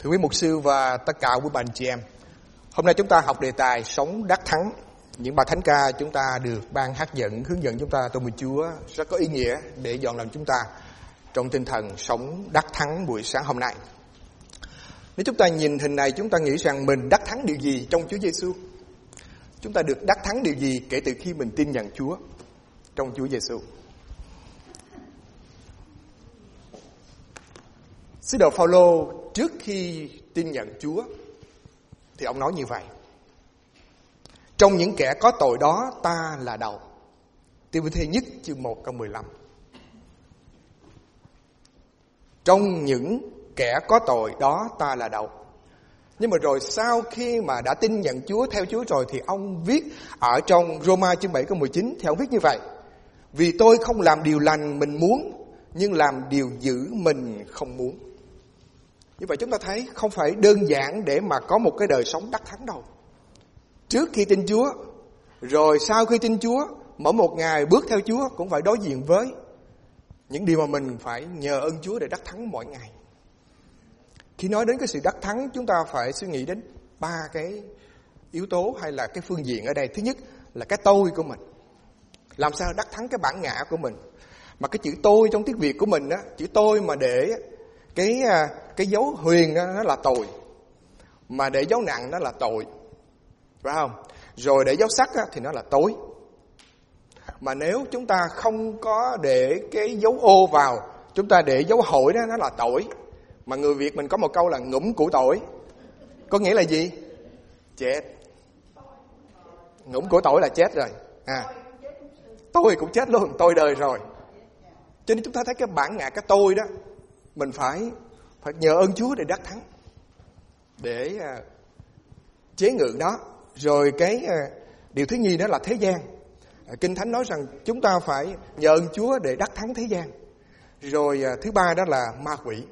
Thưa quý mục sư và tất cả quý bạn chị em, hôm nay chúng ta học đề tài sống đắc thắng. Những bài thánh ca chúng ta được ban hát dẫn hướng dẫn chúng ta tôn mừng Chúa rất có ý nghĩa để dọn lòng chúng ta trong tinh thần sống đắc thắng buổi sáng hôm nay. Nếu chúng ta nhìn hình này, chúng ta nghĩ rằng mình đắc thắng điều gì trong Chúa Giêsu? Chúng ta được đắc thắng điều gì kể từ khi mình tin nhận Chúa trong Chúa Giêsu? Sứ đồ Phao-lô trước khi tin nhận Chúa thì ông nói như vậy: trong những kẻ có tội đó ta là đầu. Ti-mô-thê nhất chương 1 câu 15. Trong những kẻ có tội đó ta là đầu. Nhưng mà rồi sau khi mà đã tin nhận Chúa, theo Chúa rồi, thì ông viết ở trong Roma chương 7 câu 19, thì ông viết như vậy: vì tôi không làm điều lành mình muốn, nhưng làm điều dữ mình không muốn. Như vậy chúng ta thấy không phải đơn giản để mà có một cái đời sống đắc thắng đâu. Trước khi tin Chúa, rồi sau khi tin Chúa, mỗi một ngày bước theo Chúa cũng phải đối diện với những điều mà mình phải nhờ ơn Chúa để đắc thắng mỗi ngày. Khi nói đến cái sự đắc thắng, chúng ta phải suy nghĩ đến 3 cái yếu tố hay là cái phương diện ở đây. Thứ nhất là cái tôi của mình. Làm sao đắc thắng cái bản ngã của mình. Mà cái chữ tôi trong tiếng Việt của mình á, chữ tôi mà để cái dấu huyền đó, nó là tội, mà để dấu nặng nó là tội, phải không? Rồi để dấu sắc á, thì nó là tối. Mà nếu chúng ta không có để cái dấu ô vào, chúng ta để dấu hội đó, nó là tội. Mà người Việt mình có một câu là ngủm củ tỏi. Có nghĩa là gì? Chết. Ngủm củ tỏi là chết rồi. Tôi cũng chết luôn, tôi đời rồi. Cho nên chúng ta thấy cái bản ngã, cái tôi đó, mình phải nhờ ơn Chúa để đắc thắng, để chế ngự đó. Rồi cái điều thứ nhì đó là thế gian. Kinh Thánh nói rằng chúng ta phải nhờ ơn Chúa để đắc thắng thế gian. Rồi thứ ba đó là ma quỷ,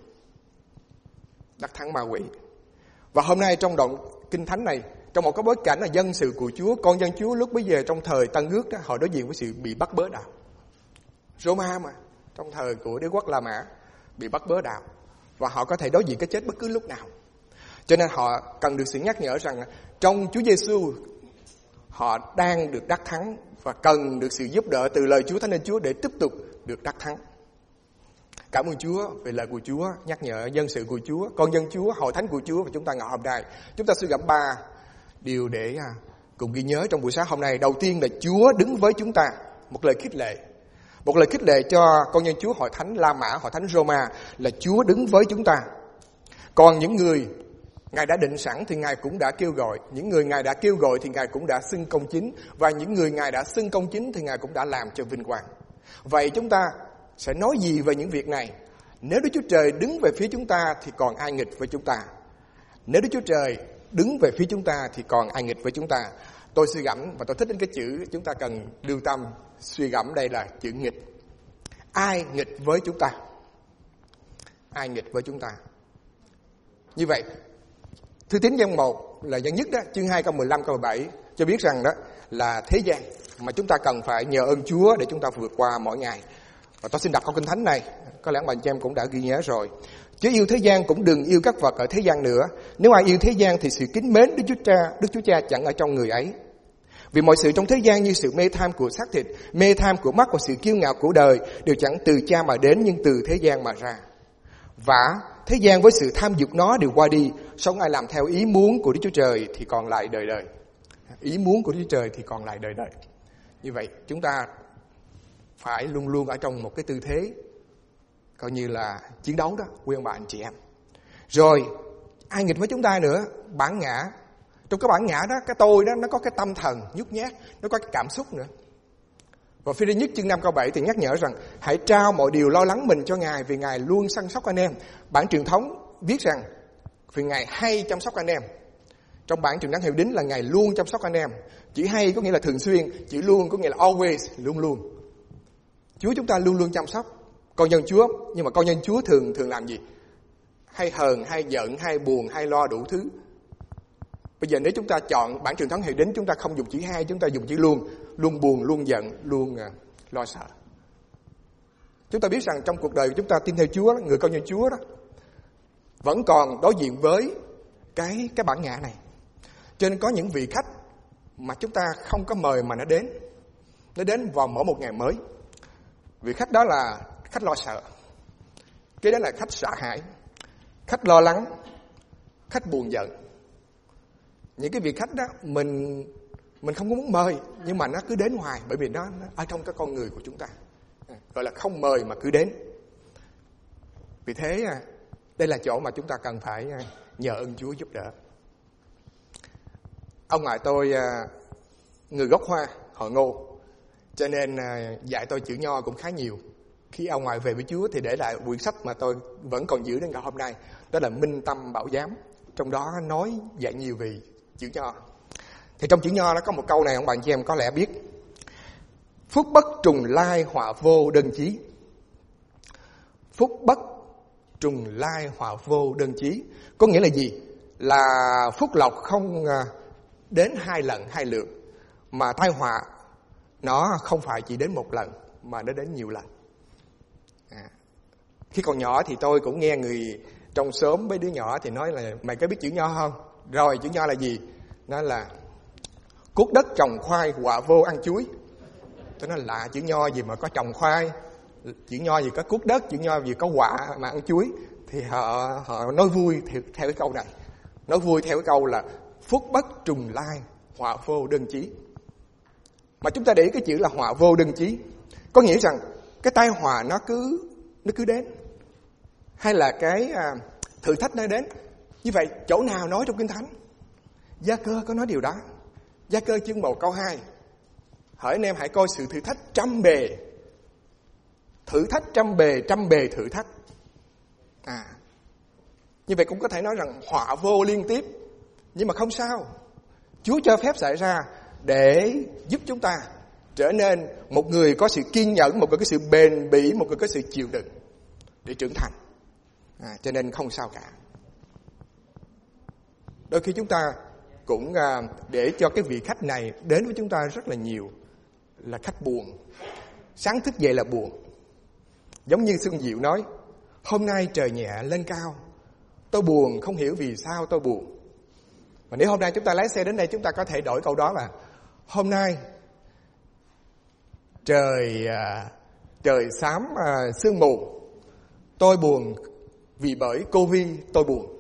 đắc thắng ma quỷ. Và hôm nay trong đoạn Kinh Thánh này, trong một cái bối cảnh là dân sự của Chúa, con dân Chúa lúc bấy giờ trong thời Tân Ước đó, họ đối diện với sự bị bắt bớ đạo. Roma mà, trong thời của đế quốc La Mã, bị bắt bớ đạo. Và họ có thể đối diện cái chết bất cứ lúc nào. Cho nên họ cần được sự nhắc nhở rằng trong Chúa Giêsu họ đang được đắc thắng và cần được sự giúp đỡ từ lời Chúa Thánh Linh Chúa để tiếp tục được đắc thắng. Cảm ơn Chúa về lời của Chúa, nhắc nhở dân sự của Chúa, con dân Chúa, hội thánh của Chúa. Và chúng ta ngày hôm nay, chúng ta suy gẫm 3 điều để cùng ghi nhớ trong buổi sáng hôm nay. Đầu tiên là Chúa đứng với chúng ta, một lời khích lệ. Một lời khích lệ cho con dân Chúa hội thánh La Mã, hội thánh Roma là Chúa đứng với chúng ta. Còn những người Ngài đã định sẵn thì Ngài cũng đã kêu gọi. Những người Ngài đã kêu gọi thì Ngài cũng đã xưng công chính. Và những người Ngài đã xưng công chính thì Ngài cũng đã làm cho vinh quang. Vậy chúng ta sẽ nói gì về những việc này? Nếu Đức Chúa Trời đứng về phía chúng ta thì còn ai nghịch với chúng ta? Nếu Đức Chúa Trời đứng về phía chúng ta thì còn ai nghịch với chúng ta? Tôi suy gẫm và tôi thích đến cái chữ chúng ta cần lưu tâm suy gẫm đây là chữ nghịch. Ai nghịch với chúng ta? Ai nghịch với chúng ta? Như vậy, Thư Tín gian 1 là gian nhất đó, chương 2 câu 15 câu 17 cho biết rằng đó là thế gian mà chúng ta cần phải nhờ ơn Chúa để chúng ta vượt qua mỗi ngày. Và tôi xin đọc câu Kinh Thánh này, có lẽ bạn chị em cũng đã ghi nhớ rồi. Chứ yêu thế gian cũng đừng yêu các vật ở thế gian nữa. Nếu ai yêu thế gian thì sự kính mến Đức Chúa Cha chẳng ở trong người ấy. Vì mọi sự trong thế gian như sự mê tham của xác thịt, mê tham của mắt và sự kiêu ngạo của đời đều chẳng từ Cha mà đến nhưng từ thế gian mà ra. Và thế gian với sự tham dục nó đều qua đi, sống ai làm theo ý muốn của Đức Chúa Trời thì còn lại đời đời. Ý muốn của Đức Chúa Trời thì còn lại đời đời. Như vậy chúng ta phải luôn luôn ở trong một cái tư thế coi như là chiến đấu đó, quý ông bà anh chị em. Rồi ai nghịch với chúng ta nữa? Bản ngã. Trong cái bản ngã đó, cái tôi đó, nó có cái tâm thần nhút nhát, nó có cái cảm xúc nữa. Và Phi-rơ nhất chương 5 câu 7 thì nhắc nhở rằng hãy trao mọi điều lo lắng mình cho Ngài vì Ngài luôn săn sóc anh em. Bản truyền thống viết rằng vì Ngài hay chăm sóc anh em. Trong bản truyền thống Hiệu Đính là Ngài luôn chăm sóc anh em. Chữ hay có nghĩa là thường xuyên, chữ luôn có nghĩa là always, luôn luôn. Chúa chúng ta luôn luôn chăm sóc con dân Chúa, nhưng mà con dân Chúa thường làm gì? Hay hờn, hay giận, hay buồn, hay lo đủ thứ. Bây giờ nếu chúng ta chọn bản truyền thống Hiệu Đính, chúng ta không dùng chữ hay, chúng ta dùng chữ luôn. Luôn buồn, luôn giận, luôn lo sợ. Chúng ta biết rằng trong cuộc đời của chúng ta tin theo Chúa, người con nhân Chúa đó, vẫn còn đối diện với cái bản ngã này. Cho nên có những vị khách mà chúng ta không có mời mà nó đến vào mỗi một ngày mới. Vị khách đó là khách lo sợ, cái đó là khách sợ hãi, khách lo lắng, khách buồn giận. Những cái vị khách đó mình không có muốn mời, nhưng mà nó cứ đến hoài, bởi vì nó ở trong cái con người của chúng ta, gọi là không mời mà cứ đến. Vì thế đây là chỗ mà chúng ta cần phải nhờ ơn Chúa giúp đỡ. Ông ngoại tôi người gốc Hoa, họ Ngô, cho nên dạy tôi chữ Nho cũng khá nhiều. Khi ông ngoại về với Chúa thì để lại quyển sách mà tôi vẫn còn giữ đến ngày hôm nay, đó là Minh Tâm Bảo Giám. Trong đó nói dạy nhiều về chữ Nho. Thì trong chữ Nho nó có một câu này ông bạn chị em có lẽ biết: phúc bất trùng lai họa vô đơn chí. Phúc bất trùng lai họa vô đơn chí. Có nghĩa là gì? Là phúc lộc không đến hai lần hai lượt, mà tai họa nó không phải chỉ đến một lần mà nó đến nhiều lần. Khi còn nhỏ thì tôi cũng nghe người trong xóm với đứa nhỏ thì nói là mày có biết chữ Nho không? Rồi, chữ Nho là gì? Nó là cuốc đất trồng khoai, họa vô ăn chuối. Tôi nói lạ, chữ Nho gì mà có trồng khoai, chữ Nho gì có cuốc đất, chữ Nho gì có họa mà ăn chuối. Thì họ nói vui theo cái câu này, nói vui theo cái câu là phúc bất trùng lai họa vô đơn chí. Mà chúng ta để ý cái chữ là họa vô đơn chí, có nghĩa rằng cái tai họa nó cứ đến, hay là cái thử thách nó đến. Như vậy chỗ nào nói trong Kinh Thánh? Gia Cơ có nói điều đó. Gia Cơ chương 1 câu 2: hỡi anh em hãy coi sự thử thách trăm bề. Thử thách trăm bề thử thách. Như vậy cũng có thể nói rằng họa vô liên tiếp, nhưng mà không sao. Chúa cho phép xảy ra để giúp chúng ta trở nên một người có sự kiên nhẫn, một người có sự bền bỉ, một người có sự chịu đựng để trưởng thành. Cho nên không sao cả. Đôi khi chúng ta cũng để cho cái vị khách này đến với chúng ta rất là nhiều là khách buồn. Sáng thức dậy là buồn. Giống như Xuân Diệu nói: hôm nay trời nhẹ lên cao, tôi buồn không hiểu vì sao tôi buồn. Và nếu hôm nay chúng ta lái xe đến đây, chúng ta có thể đổi câu đó là: hôm nay trời xám sương mù, tôi buồn vì bởi Covid tôi buồn.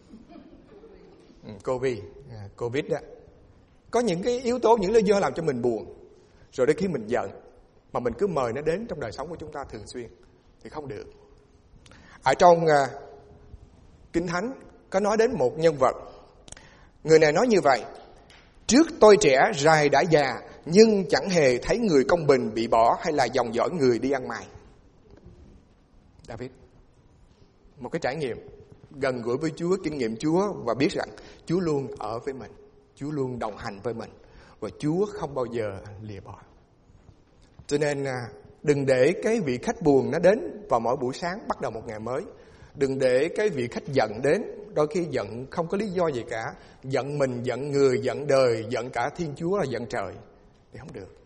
Covid đó. Có những cái yếu tố, những lý do làm cho mình buồn. Rồi đôi khi mình giận, mà mình cứ mời nó đến trong đời sống của chúng ta thường xuyên thì không được. Ở trong Kinh Thánh có nói đến một nhân vật. Người này nói như vậy: trước tôi trẻ rày đã già, nhưng chẳng hề thấy người công bình bị bỏ hay là dòng dõi người đi ăn mày. David, một cái trải nghiệm gần gũi với Chúa, kinh nghiệm Chúa và biết rằng Chúa luôn ở với mình, Chúa luôn đồng hành với mình và Chúa không bao giờ lìa bỏ. Cho nên đừng để cái vị khách buồn nó đến vào mỗi buổi sáng bắt đầu một ngày mới. Đừng để cái vị khách giận đến, đôi khi giận không có lý do gì cả, giận mình, giận người, giận đời, giận cả Thiên Chúa, là giận trời, thì không được.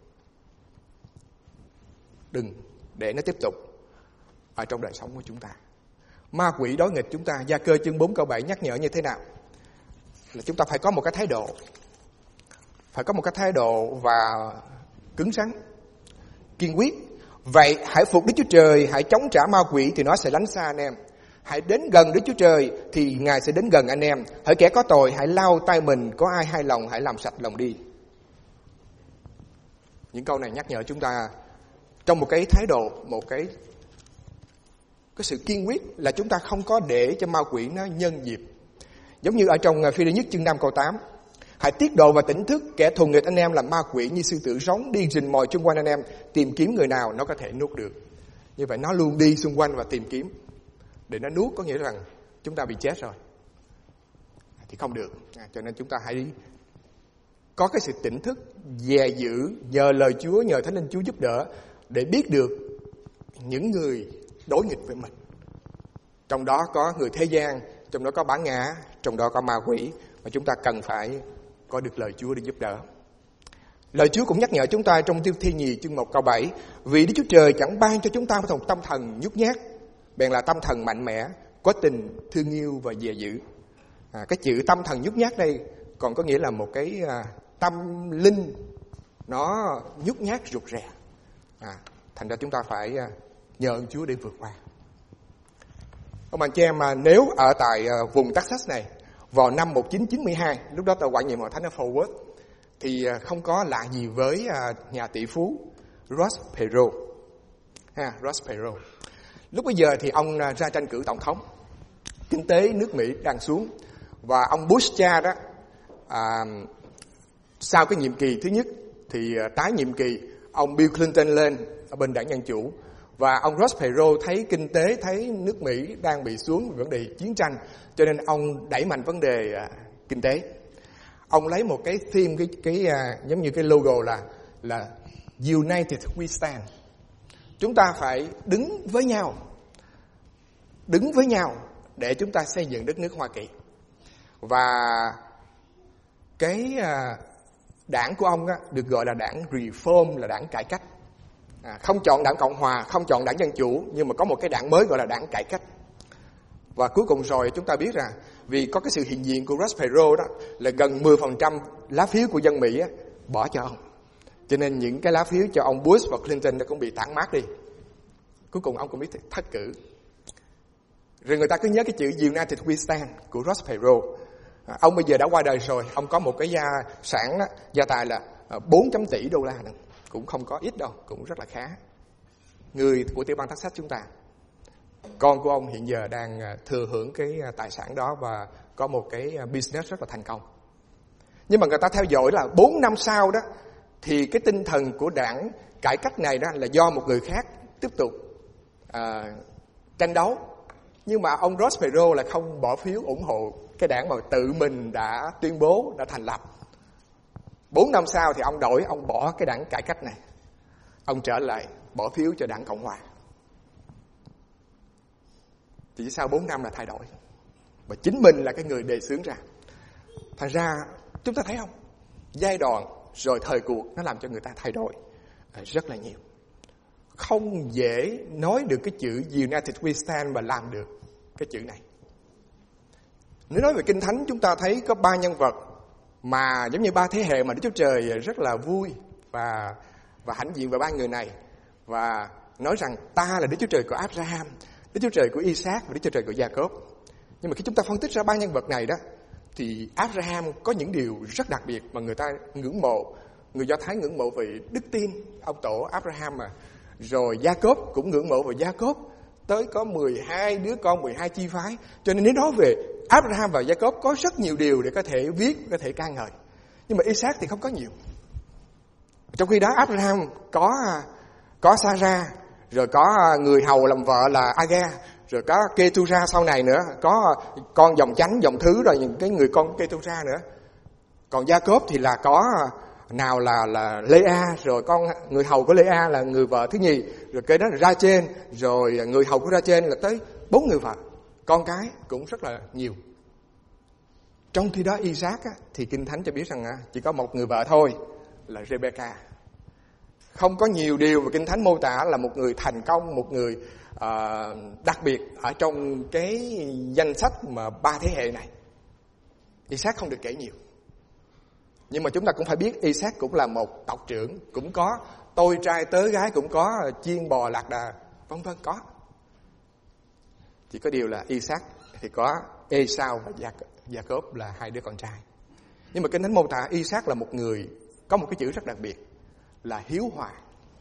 Đừng để nó tiếp tục ở trong đời sống của chúng ta. Ma quỷ đối nghịch chúng ta. Gia Cơ chương 4 câu 7 nhắc nhở như thế nào? Là chúng ta phải có một cái thái độ, phải có một cái thái độ và cứng rắn, kiên quyết. Vậy hãy phục Đức Chúa Trời, hãy chống trả ma quỷ thì nó sẽ lánh xa anh em. Hãy đến gần Đức Chúa Trời thì Ngài sẽ đến gần anh em. Hỡi kẻ có tội, hãy lau tay mình, có ai hai lòng hãy làm sạch lòng đi. Những câu này nhắc nhở chúng ta trong một cái thái độ, một cái sự kiên quyết, là chúng ta không có để cho ma quỷ nó nhân dịp. Giống như ở trong Phi-rơ nhất chương 5 câu 8: hãy tiết độ và tỉnh thức, kẻ thù nghịch anh em là ma quỷ như sư tử rống đi rình mồi xung quanh anh em, tìm kiếm người nào nó có thể nuốt được. Như vậy nó luôn đi xung quanh và tìm kiếm để nó nuốt, có nghĩa rằng chúng ta bị chết rồi thì không được. Cho nên chúng ta hãy có cái sự tỉnh thức, dè giữ, nhờ lời Chúa, nhờ Thánh Linh Chúa giúp đỡ để biết được những người đối nghịch với mình. Trong đó có người thế gian, trong đó có bản ngã, trong đó có ma quỷ, và chúng ta cần phải có được lời Chúa để giúp đỡ. Lời Chúa cũng nhắc nhở chúng ta trong Thi Nhì chương 1 câu 7: vì Đức Chúa Trời chẳng ban cho chúng ta một tâm thần nhút nhát, bèn là tâm thần mạnh mẽ, có tình thương yêu và dè giữ. Cái chữ tâm thần nhút nhát đây còn có nghĩa là một cái tâm linh nó nhút nhát rụt rè. Thành ra chúng ta phải nhờ ơn Chúa để vượt qua. Ông bạn chị em, mà nếu ở tại vùng Texas này vào năm 1992, lúc đó tôi quản nhiệm hội thánh ở Fort Worth, thì không có lạ gì với nhà tỷ phú Ross Perot. Ross Perot. Lúc bây giờ thì ông ra tranh cử tổng thống. Kinh tế nước Mỹ đang xuống. Và ông Bush cha đó, sau cái nhiệm kỳ thứ nhất thì tái nhiệm kỳ, ông Bill Clinton lên ở bên đảng Dân Chủ. Và ông Ross Perot thấy kinh tế, thấy nước Mỹ đang bị xuống vấn đề chiến tranh, cho nên ông đẩy mạnh vấn đề kinh tế. Ông lấy một cái theme, giống như cái logo là United We Stand. Chúng ta phải đứng với nhau để chúng ta xây dựng đất nước Hoa Kỳ. Và cái đảng của ông được gọi là đảng Reform, là đảng cải cách. Không chọn đảng Cộng Hòa, không chọn đảng Dân Chủ, nhưng mà có một cái đảng mới gọi là đảng cải cách. Và cuối cùng rồi chúng ta biết rằng vì có cái sự hiện diện của Ross Perot đó, là gần 10% lá phiếu của dân Mỹ bỏ cho ông. Cho nên những cái lá phiếu cho ông Bush và Clinton nó cũng bị tản mát đi. Cuối cùng ông cũng biết thất cử. Rồi người ta cứ nhớ cái chữ United We Stand của Ross Perot. Ông bây giờ đã qua đời rồi. Ông có một cái gia tài là 4 tỷ đô la. Cũng không có ít đâu, cũng rất là khá. Người của tiểu bang Texas chúng ta, con của ông hiện giờ đang thừa hưởng cái tài sản đó và có một cái business rất là thành công. Nhưng mà người ta theo dõi là 4 năm sau đó, thì cái tinh thần của đảng cải cách này đó là do một người khác tiếp tục tranh đấu. Nhưng mà ông Ross Perot là không bỏ phiếu ủng hộ cái đảng mà tự mình đã tuyên bố, đã thành lập. 4 năm sau thì ông bỏ cái đảng cải cách này. Ông trở lại bỏ phiếu cho đảng Cộng Hòa. Chỉ sau 4 năm là thay đổi. Và chính mình là cái người đề xướng ra. Thành ra chúng ta thấy không? Giai đoạn rồi thời cuộc nó làm cho người ta thay đổi rất là nhiều. Không dễ nói được cái chữ United We Stand mà làm được cái chữ này. Nếu nói về Kinh Thánh, chúng ta thấy có 3 nhân vật mà giống như 3 thế hệ mà Đức Chúa Trời rất là vui và hãnh diện về 3 người này. Và nói rằng ta là Đức Chúa Trời của Abraham, Đức Chúa Trời của Isaac và Đức Chúa Trời của Jacob. Nhưng mà khi chúng ta phân tích ra 3 nhân vật này đó, thì Abraham có những điều rất đặc biệt mà người ta ngưỡng mộ. Người Do Thái ngưỡng mộ về đức tin, ông tổ Abraham mà. Rồi Jacob cũng ngưỡng mộ về Jacob, tới có 12 đứa con, 12 chi phái. Cho nên nếu nói về Abraham và Jacob có rất nhiều điều để có thể viết, có thể ca ngợi. Nhưng mà Isaac thì không có nhiều. Trong khi đó Abraham có Sarah, rồi có người hầu làm vợ là Agar, rồi có Ketura sau này nữa, có con dòng chánh, dòng thứ, rồi những cái người con Ketura nữa. Còn Jacob thì là có nào là Lea, rồi con người hầu của Lea là người vợ thứ nhì, rồi kế đó là Rachel, rồi người hầu của Rachel là tới 4 người vợ. Con cái cũng rất là nhiều. Trong khi đó Isaac thì Kinh Thánh cho biết rằng chỉ có một người vợ thôi, là Rebecca. Không có nhiều điều mà Kinh Thánh mô tả là một người thành công, một người đặc biệt ở trong cái danh sách mà 3 thế hệ này. Isaac không được kể nhiều. Nhưng mà chúng ta cũng phải biết Isaac cũng là một tộc trưởng, cũng có tôi trai tớ gái, cũng có chiên bò lạc đà, vân vân có. Chỉ có điều là Isaac thì có Esau và Jacob là 2 đứa con trai. Nhưng mà Kinh Thánh mô tả Isaac là một người có một cái chữ rất đặc biệt là hiếu hòa.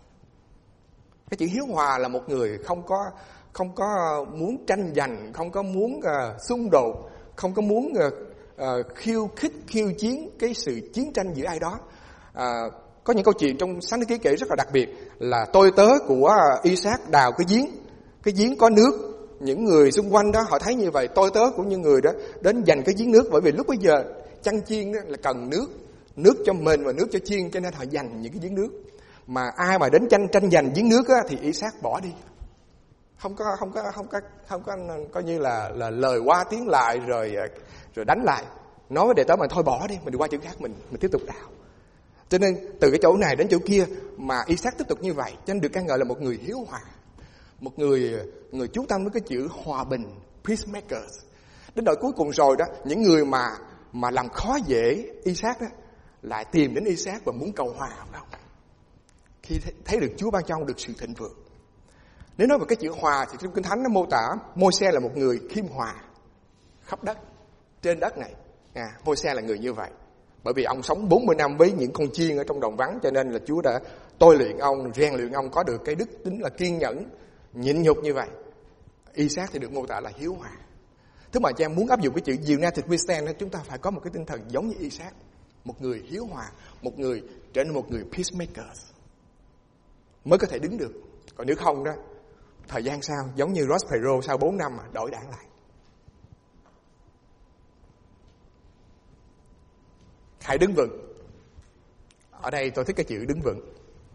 Cái chữ hiếu hòa là một người không có muốn tranh giành, không có muốn xung đột, không có muốn khiêu khích, khiêu chiến cái sự chiến tranh giữa ai đó. Có những câu chuyện trong Sáng Thế Ký kể rất là đặc biệt là tôi tớ của Isaac đào cái giếng có nước. Những người xung quanh đó họ thấy như vậy, tôi tớ của những người đó đến giành cái giếng nước, bởi vì lúc bây giờ chăn chiên là cần nước cho mình và nước cho chiên, cho nên họ giành những cái giếng nước. Mà ai mà đến tranh giành giếng nước thì Isaac bỏ đi, không có coi như là lời qua tiếng lại rồi đánh lại, nói với đệ tử mình thôi bỏ đi, mình đi qua chỗ khác, mình tiếp tục đào. Cho nên từ cái chỗ này đến chỗ kia mà Isaac tiếp tục như vậy, cho nên được ca ngợi là một người hiếu hòa, một người chú tâm với cái chữ hòa bình, peacemakers. Đến đời cuối cùng rồi đó, những người mà làm khó dễ Isaac đó lại tìm đến Isaac và muốn cầu hòa, phải không? Khi thấy được Chúa ban cho ông được sự thịnh vượng. Nếu nói về cái chữ hòa thì trong Kinh Thánh nó mô tả Môi-se là một người khiêm hòa khắp đất, trên đất này. Môi-se là người như vậy. Bởi vì ông sống 40 năm với những con chiên ở trong đồng vắng, cho nên là Chúa đã tôi luyện ông, rèn luyện ông có được cái đức tính là kiên nhẫn, nhịn nhục như vậy. Isaac thì được mô tả là hiếu hòa. Thứ mà cha muốn áp dụng cái chữ United we stand, chúng ta phải có một cái tinh thần giống như Isaac, một người hiếu hòa, một người trở nên một người peacemakers mới có thể đứng được. Còn nếu không đó, thời gian sau giống như Ross Perot sau 4 năm mà đổi đảng lại. Hãy đứng vững. Ở đây tôi thích cái chữ đứng vững.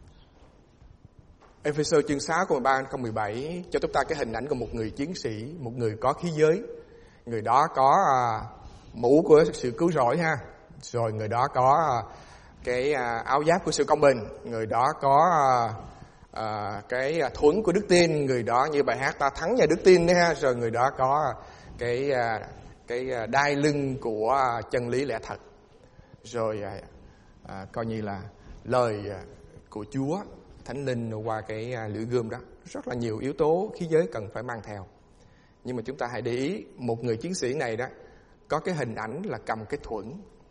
Ephesos chương 6 câu 13 câu 17 cho chúng ta cái hình ảnh của một người chiến sĩ, một người có khí giới. Người đó có mũ của sự cứu rỗi ha. Rồi người đó có cái áo giáp của sự công bình. Người đó có cái thuẫn của đức tin. Người đó như bài hát ta thắng nhờ đức tin đấy ha. Rồi người đó có cái đai lưng của chân lý lẽ thật. Rồi coi như là lời của Chúa, Thánh Linh qua cái lưỡi gươm đó. Rất là nhiều yếu tố khí giới cần phải mang theo. Nhưng mà chúng ta hãy để ý, một người chiến sĩ này đó có cái hình ảnh là cầm cái thuẫn,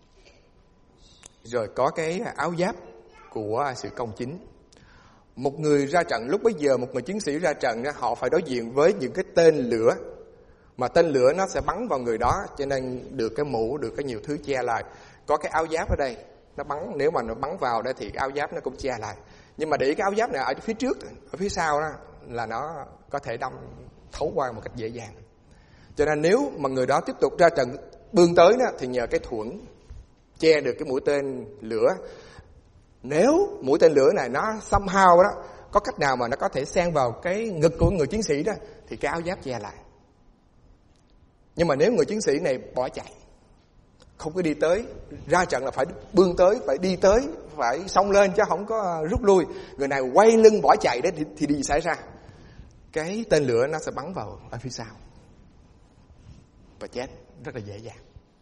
rồi có cái áo giáp của sự công chính. Một người ra trận lúc bấy giờ, một người chiến sĩ ra trận đó, họ phải đối diện với những cái tên lửa, mà tên lửa nó sẽ bắn vào người đó, cho nên được cái mũ, được cái nhiều thứ che lại. Có cái áo giáp ở đây, nó bắn, nếu mà nó bắn vào đây thì cái áo giáp nó cũng che lại. Nhưng mà để ý cái áo giáp này ở phía trước, ở phía sau đó là nó có thể đâm thấu qua một cách dễ dàng. Cho nên nếu mà người đó tiếp tục ra trận bươn tới đó, thì nhờ cái thuẫn che được cái mũi tên lửa. Nếu mũi tên lửa này nó somehow đó có cách nào mà nó có thể xen vào cái ngực của người chiến sĩ đó, thì cái áo giáp che lại. Nhưng mà nếu người chiến sĩ này bỏ chạy, không có đi tới, ra trận là phải bươn tới, phải đi tới, phải xông lên chứ không có rút lui. Người này quay lưng bỏ chạy đấy thì điều gì xảy ra? Cái tên lửa nó sẽ bắn vào ở phía sau và chết rất là dễ dàng,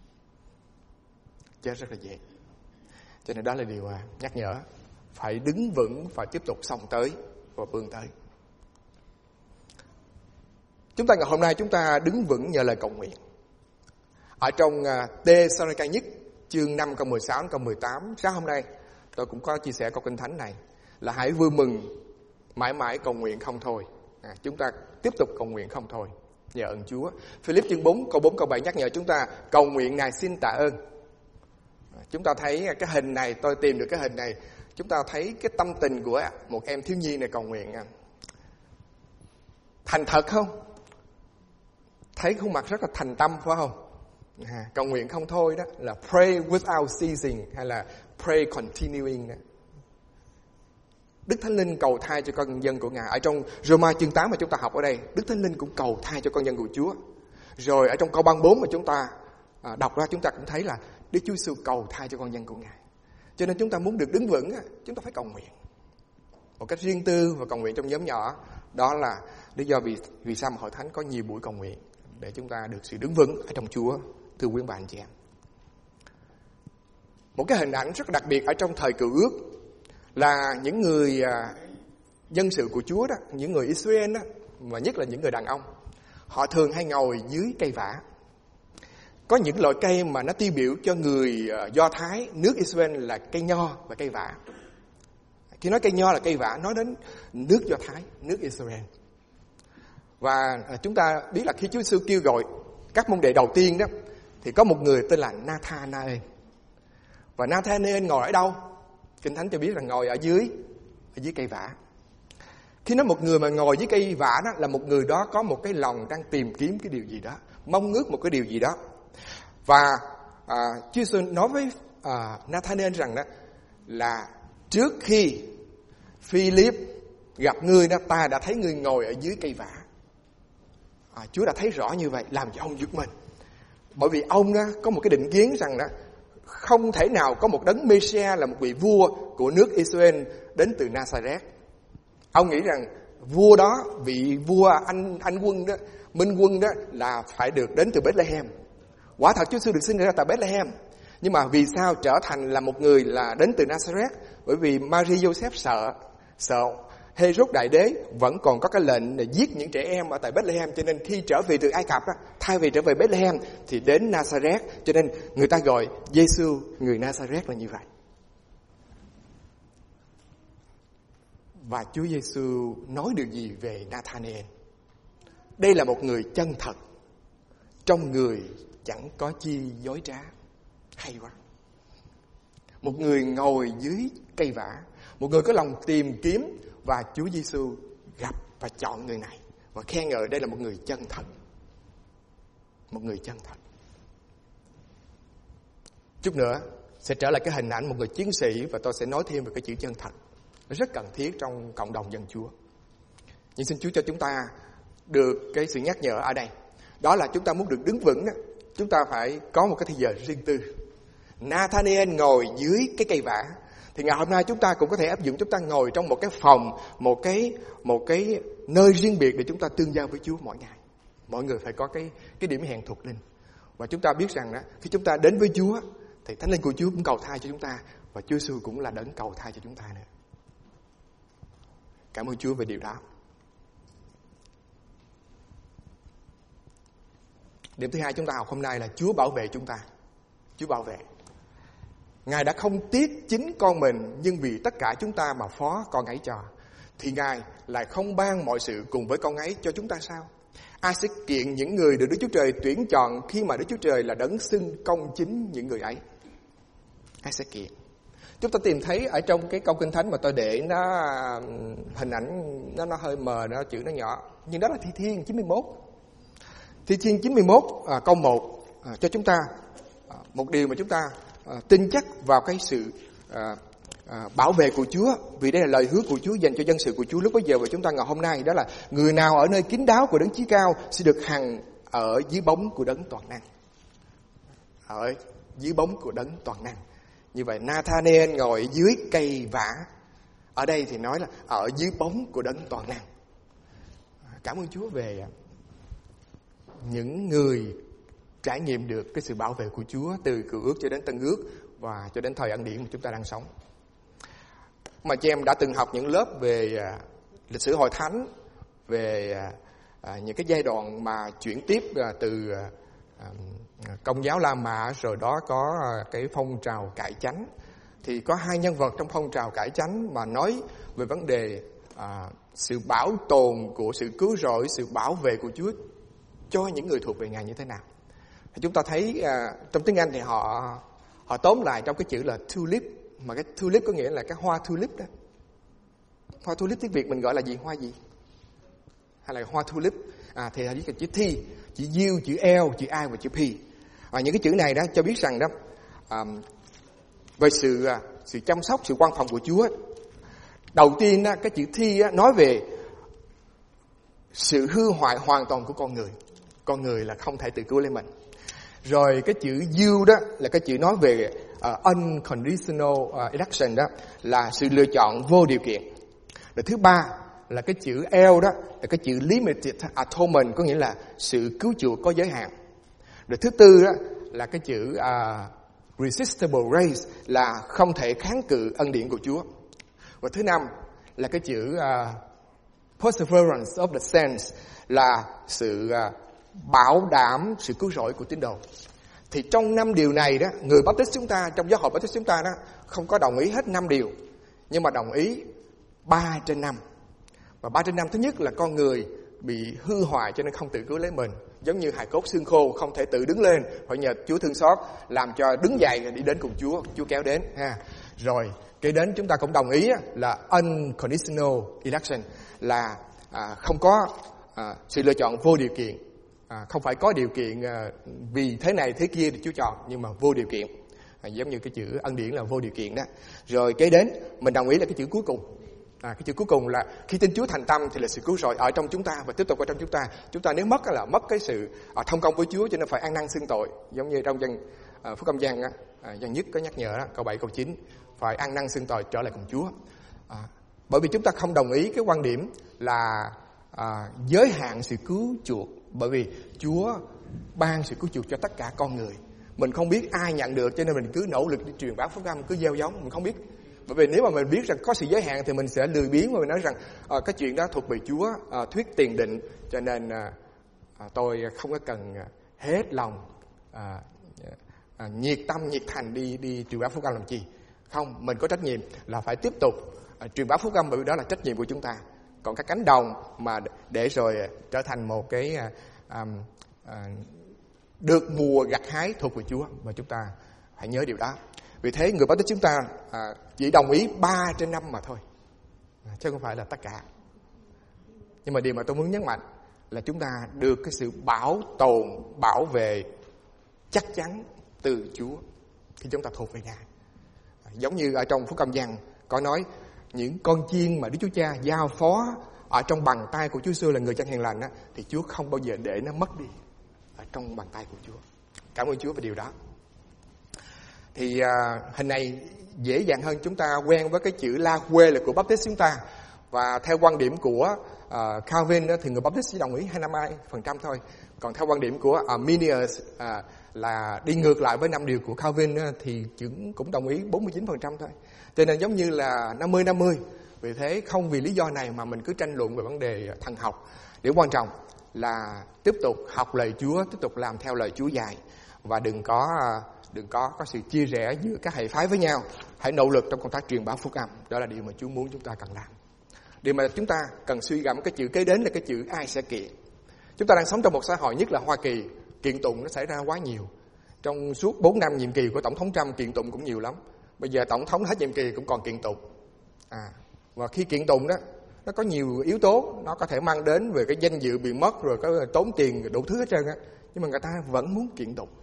chết rất là dễ. Cho nên đó là điều nhắc nhở, phải đứng vững, phải tiếp tục xông tới và bươn tới. Chúng ta ngày hôm nay chúng ta đứng vững nhờ lời cầu nguyện. Ở trong Thê-sa-lô-ni-ca nhất chương 5 câu 16 câu 18, sáng hôm nay tôi cũng có chia sẻ câu Kinh Thánh này là hãy vui mừng mãi mãi cầu nguyện không thôi. Chúng ta tiếp tục cầu nguyện không thôi nhờ ơn Chúa. Philip chương 4 câu 4 câu 7 nhắc nhở chúng ta cầu nguyện Ngài xin tạ ơn. Chúng ta thấy cái hình này, tôi tìm được cái hình này, chúng ta thấy cái tâm tình của một em thiếu nhi này cầu nguyện thành thật không? Thấy khuôn mặt rất là thành tâm phải không? Cầu nguyện không thôi đó là pray without ceasing hay là pray continuing. Đức Thánh Linh cầu thai cho con dân của Ngài. Ở trong Roma chương 8 mà chúng ta học ở đây, Đức Thánh Linh cũng cầu thai cho con dân của Chúa. Rồi ở trong câu băng 4 mà chúng ta đọc ra, chúng ta cũng thấy là Đức Chúa Giêsu cầu thai cho con dân của Ngài. Cho nên chúng ta muốn được đứng vững, chúng ta phải cầu nguyện một cách riêng tư và cầu nguyện trong nhóm nhỏ. Đó là lý do vì sao mà Hội Thánh có nhiều buổi cầu nguyện, để chúng ta được sự đứng vững ở trong Chúa. Thưa quý bạn chị em, một cái hình ảnh rất đặc biệt ở trong thời Cựu Ước là những người dân sự của Chúa đó, những người Israel đó, mà nhất là những người đàn ông, họ thường hay ngồi dưới cây vả. Có những loại cây mà nó tiêu biểu cho người Do Thái, nước Israel là cây nho và cây vả. Khi nói cây nho là cây vả, nói đến nước Do Thái, nước Israel. Và chúng ta biết là khi Chúa Giêsu kêu gọi các môn đệ đầu tiên đó, thì có một người tên là Nathanael. Và Nathanael ngồi ở đâu? Kinh Thánh cho biết là ngồi ở dưới cây vả. Khi nói một người mà ngồi dưới cây vả đó, là một người đó có một cái lòng đang tìm kiếm cái điều gì đó, mong ước một cái điều gì đó. Và Chúa Giêsu nói với Nathanael rằng đó là trước khi Philip gặp ngươi đó, ta đã thấy ngươi ngồi ở dưới cây vả. Chúa đã thấy rõ như vậy, làm cho ông giật mình. Bởi vì ông đó có một cái định kiến rằng đó không thể nào có một đấng Mê-si-a là một vị vua của nước Israel đến từ Nazareth. Ông nghĩ rằng vua đó, vị vua anh quân đó, Minh quân đó là phải được đến từ Bethlehem. Quả thật Chúa Giêsu được sinh ra tại Bethlehem. Nhưng mà vì sao trở thành là một người là đến từ Nazareth? Bởi vì Maria Joseph sợ Herod đại đế vẫn còn có cái lệnh để giết những trẻ em ở tại Bethlehem, cho nên khi trở về từ Ai Cập đó, thay vì trở về Bethlehem thì đến Nazareth, cho nên người ta gọi Giêsu người Nazareth là như vậy. Và Chúa Giêsu nói được gì về Nathanael? Đây là một người chân thật, trong người chẳng có chi dối trá. Hay quá. Một người ngồi dưới cây vả, một người có lòng tìm kiếm, và Chúa Giêsu gặp và chọn người này và khen ngợi đây là một người chân thật. Một người chân thật. Chút nữa sẽ trở lại cái hình ảnh một người chiến sĩ, và tôi sẽ nói thêm về cái chữ chân thật. Nó rất cần thiết trong cộng đồng dân Chúa. Nhưng xin Chúa cho chúng ta được cái sự nhắc nhở ở đây. Đó là chúng ta muốn được đứng vững, chúng ta phải có một cái thời giờ riêng tư. Nathanael ngồi dưới cái cây vả. Thì ngày hôm nay chúng ta cũng có thể áp dụng, chúng ta ngồi trong một cái phòng, một cái nơi riêng biệt để chúng ta tương giao với Chúa mỗi ngày. Mọi người phải có cái điểm hẹn thuộc linh. Và chúng ta biết rằng đó, khi chúng ta đến với Chúa thì Thánh Linh của Chúa cũng cầu thai cho chúng ta, và Chúa Giêsu cũng là đấng cầu thai cho chúng ta nữa. Cảm ơn Chúa về điều đó. Điểm thứ hai chúng ta học hôm nay là Chúa bảo vệ chúng ta. Chúa bảo vệ. Ngài đã không tiếc chính con mình, nhưng vì tất cả chúng ta mà phó con ấy cho, thì Ngài lại không ban mọi sự cùng với con ấy cho chúng ta sao? Ai sẽ kiện những người được Đức Chúa Trời tuyển chọn khi mà Đức Chúa Trời là đấng xưng công chính những người ấy? Ai sẽ kiện? Chúng ta tìm thấy ở trong cái câu Kinh Thánh mà tôi để nó hình ảnh nó hơi mờ, nó chữ nó nhỏ, nhưng đó là Thi Thiên 91. Thi Thiên 91 câu 1 cho chúng ta một điều mà chúng ta tin chắc vào cái sự bảo vệ của Chúa, vì đây là lời hứa của Chúa dành cho dân sự của Chúa lúc bấy giờ và chúng ta ngày hôm nay. Đó là người nào ở nơi kín đáo của Đấng Chí Cao sẽ được hằng ở dưới bóng của Đấng toàn năng. Ở dưới bóng của Đấng toàn năng. Như vậy Nathanael ngồi dưới cây vả, ở đây thì nói là ở dưới bóng của Đấng toàn năng. Cảm ơn Chúa về những người trải nghiệm được cái sự bảo vệ của Chúa từ Cựu Ước cho đến Tân Ước và cho đến thời ân điển mà chúng ta đang sống. Mà chị em đã từng học những lớp về lịch sử Hội Thánh, về những cái giai đoạn mà chuyển tiếp từ Công giáo La Mã, rồi đó có cái phong trào cải chánh. Thì có hai nhân vật trong phong trào cải chánh mà nói về vấn đề sự bảo tồn của sự cứu rỗi, sự bảo vệ của Chúa cho những người thuộc về Ngài như thế nào. Chúng ta thấy trong tiếng Anh thì họ tóm lại trong cái chữ là tulip, mà cái tulip có nghĩa là cái hoa tulip đó. Hoa tulip tiếng Việt mình gọi là gì? Hoa gì? Hay là hoa tulip? Thì là chữ T, chữ U, chữ L, chữ I và chữ P. Những cái chữ này đó cho biết rằng đó về sự chăm sóc, sự quan phòng của Chúa. Đầu tiên đó, cái chữ T nói về sự hư hoại hoàn toàn của con người. Con người là không thể tự cứu lấy mình. Rồi cái chữ U đó là cái chữ nói về unconditional election, đó là sự lựa chọn vô điều kiện. Rồi thứ ba là cái chữ L đó là cái chữ limited atonement, có nghĩa là sự cứu chuộc có giới hạn. Rồi thứ tư đó là cái chữ resistible grace, là không thể kháng cự ân điển của Chúa. Và thứ năm là cái chữ perseverance of the saints, là sự bảo đảm sự cứu rỗi của tín đồ. Thì trong 5 điều này đó, người Baptist chúng ta, trong giáo hội Baptist chúng ta đó, không có đồng ý hết 5 điều, nhưng mà đồng ý 3 trên 5. Và 3 trên 5 thứ nhất là con người bị hư hoại cho nên không tự cứu lấy mình, giống như hài cốt xương khô không thể tự đứng lên, phải nhờ Chúa thương xót làm cho đứng dậy đi đến cùng Chúa kéo đến ha. Rồi kế đến chúng ta cũng đồng ý là unconditional election, là không có sự lựa chọn vô điều kiện, không phải có điều kiện vì thế này thế kia thì Chúa chọn, nhưng mà vô điều kiện, giống như cái chữ ân điển là vô điều kiện đó. Rồi kế đến mình đồng ý là cái chữ cuối cùng. Cái chữ cuối cùng là khi tin Chúa thành tâm thì là sự cứu rỗi ở trong chúng ta và tiếp tục ở trong chúng ta. Chúng ta nếu mất là mất cái sự thông công với Chúa, cho nên phải ăn năn xưng tội, giống như trong Phúc Âm Giăng Giăng nhất có nhắc nhở đó, câu 7 câu 9 phải ăn năn xưng tội trở lại cùng Chúa. Bởi vì chúng ta không đồng ý cái quan điểm là giới hạn sự cứu chuộc Bởi vì Chúa ban sự cứu chuộc cho tất cả con người. Mình không biết ai nhận được, cho nên mình cứ nỗ lực đi truyền bá phúc âm, cứ gieo giống. Mình không biết. Bởi vì nếu mà mình biết rằng có sự giới hạn thì mình sẽ lười biếng và mình nói rằng cái chuyện đó thuộc về Chúa, thuyết tiền định, cho nên tôi không có cần hết lòng nhiệt tâm nhiệt thành đi truyền bá phúc âm làm chi. Không, mình có trách nhiệm là phải tiếp tục truyền bá phúc âm, bởi vì đó là trách nhiệm của chúng ta. Còn các cánh đồng mà để rồi trở thành một cái được mùa gặt hái thuộc về Chúa, mà chúng ta phải nhớ điều đó. Vì thế người Baptist chúng ta chỉ đồng ý 3 trên 5 mà thôi, chứ không phải là tất cả. Nhưng mà điều mà tôi muốn nhấn mạnh là chúng ta được cái sự bảo tồn, bảo vệ chắc chắn từ Chúa khi chúng ta thuộc về Ngài. Giống như ở trong Phúc Âm Giăng có nói, những con chiên mà Đức Chúa Cha giao phó ở trong bàn tay của Chúa Giêsu là người chân hiền lành á, thì Chúa không bao giờ để nó mất đi ở trong bàn tay của Chúa. Cảm ơn Chúa về điều đó. Thì hình này dễ dàng hơn chúng ta quen với cái chữ la quê là của Baptist chúng ta. Và theo quan điểm của Calvin thì người Baptist chỉ đồng ý 22% thôi. Còn theo quan điểm của Arminius là đi ngược lại với 5 điều của Calvin thì cũng đồng ý 49% thôi. Cho nên giống như là 50-50. Vì thế không vì lý do này mà mình cứ tranh luận về vấn đề thần học. Điều quan trọng là tiếp tục học lời Chúa, tiếp tục làm theo lời Chúa dạy, và đừng có sự chia rẽ giữa các hệ phái với nhau. Hãy nỗ lực trong công tác truyền bá phúc âm. Đó là điều mà Chúa muốn chúng ta cần làm. Điều mà chúng ta cần suy gẫm cái chữ kế đến là cái chữ ai sẽ kiện. Chúng ta đang sống trong một xã hội, nhất là Hoa Kỳ, kiện tụng nó xảy ra quá nhiều. Trong suốt 4 năm nhiệm kỳ của Tổng thống Trump, kiện tụng cũng nhiều lắm. Bây giờ Tổng thống hết nhiệm kỳ cũng còn kiện tụng. Và khi kiện tụng đó, nó có nhiều yếu tố, nó có thể mang đến về cái danh dự bị mất, rồi có tốn tiền, đủ thứ hết trơn á. Nhưng mà người ta vẫn muốn kiện tụng.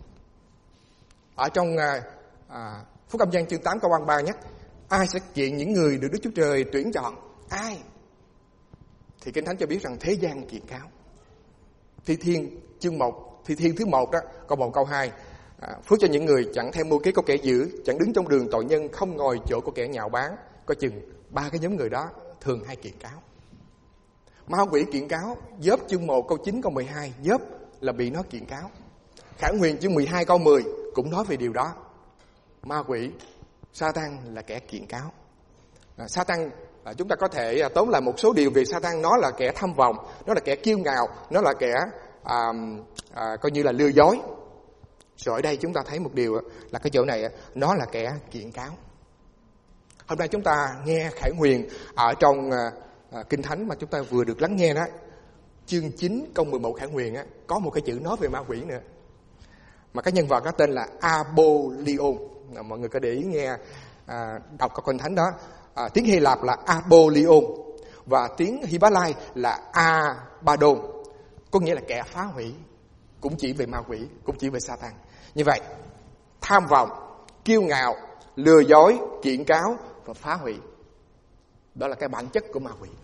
Ở trong Phúc Âm Giăng chương 8 câu 3 nhắc, ai sẽ kiện những người được Đức Chúa Trời tuyển chọn? Ai? Thì Kinh Thánh cho biết rằng thế gian kiện cáo. Thi Thiên chương 1, Thi Thiên thứ 1 đó, câu 1 câu 2. Phước cho những người chẳng theo mưu kế của kẻ dữ, chẳng đứng trong đường tội nhân, không ngồi chỗ của kẻ nhạo báng. Coi chừng 3 cái nhóm người đó thường hay kiện cáo. Ma quỷ kiện cáo, Gióp chương 1 câu 9 câu 12, Gióp là bị nó kiện cáo. Khải Huyền chương 12 câu 10 cũng nói về điều đó. Ma quỷ, Sa-tan là kẻ kiện cáo. Sa-tan, chúng ta có thể tóm lại một số điều về Sa-tan. Nó là kẻ tham vọng, nó là kẻ kiêu ngạo, nó là kẻ coi như là lừa dối. Rồi ở đây chúng ta thấy một điều là cái chỗ này nó là kẻ kiện cáo. Hôm nay chúng ta nghe Khải Huyền ở trong Kinh Thánh mà chúng ta vừa được lắng nghe đó. Chương 9 câu 11 Khải Huyền có một cái chữ nói về ma quỷ nữa. Mà cái nhân vật có tên là Apollyon. Mọi người có để ý nghe đọc các Kinh Thánh đó. Tiếng Hy Lạp là Apollyon và tiếng Hy-bá-lai là Abaddon, có nghĩa là kẻ phá hủy, cũng chỉ về ma quỷ, cũng chỉ về Sa-tan. Như vậy, tham vọng, kiêu ngạo, lừa dối, kiện cáo và phá hủy, đó là cái bản chất của ma quỷ.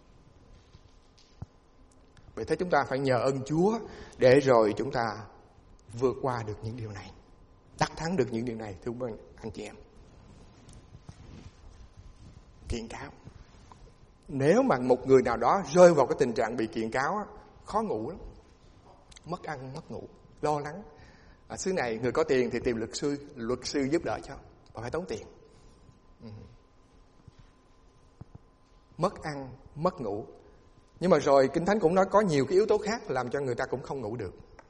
Vì thế chúng ta phải nhờ ơn Chúa để rồi chúng ta vượt qua được những điều này, đắc thắng được những điều này, thưa anh chị em. Kiện cáo. Nếu mà một người nào đó rơi vào cái tình trạng bị kiện cáo, khó ngủ lắm, mất ăn, mất ngủ, lo lắng. Xứ này người có tiền thì tìm luật sư giúp đỡ cho, và phải tốn tiền. Mất ăn, mất ngủ. Nhưng mà rồi Kinh Thánh cũng nói có nhiều cái yếu tố khác làm cho người ta cũng không ngủ được.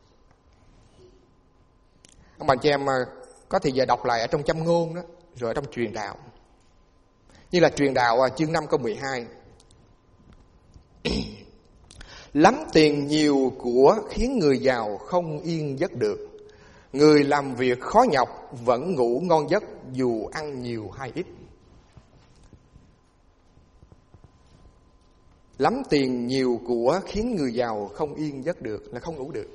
Ông bà chị em có thì giờ đọc lại ở trong Châm Ngôn đó, rồi ở trong Truyền Đạo. Như là Truyền Đạo chương 5 câu 12. Lắm tiền nhiều của khiến người giàu không yên giấc được. Người làm việc khó nhọc vẫn ngủ ngon giấc dù ăn nhiều hay ít. Lắm tiền nhiều của khiến người giàu không yên giấc được, là không ngủ được.